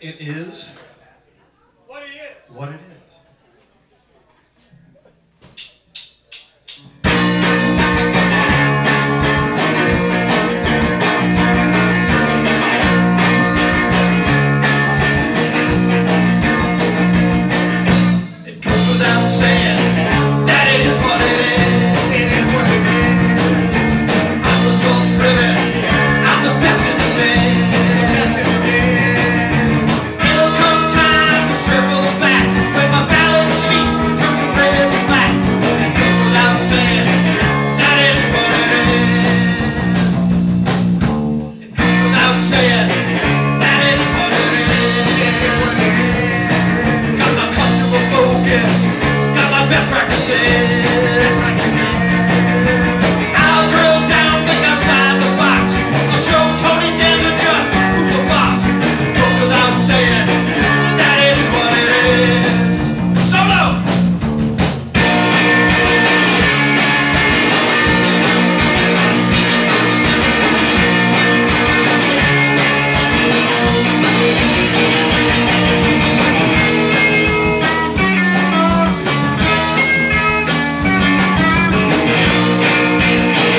It is What it is. what it is. It goes without saying that it is what it is. It is what it is. I'm results driven. I'm the best in the biz. Yes, it is. It'll come time to circle back when my balance sheet turns from red to black. It goes without saying that it is what it is. It goes without saying that it is what it is. It is what it is. Got my customer focus, got my best practices. That's like this is. I'll drill down, think outside the box. I'll show Tony Danza just who's the boss. Goes without saying that it is what it is. Solo!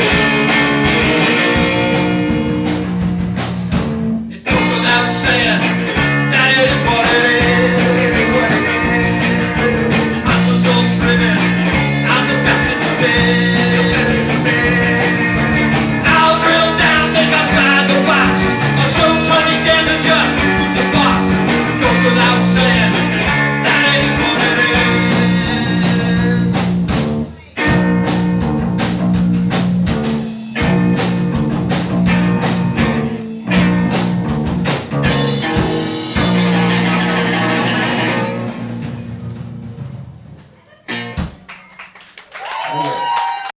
It goes without saying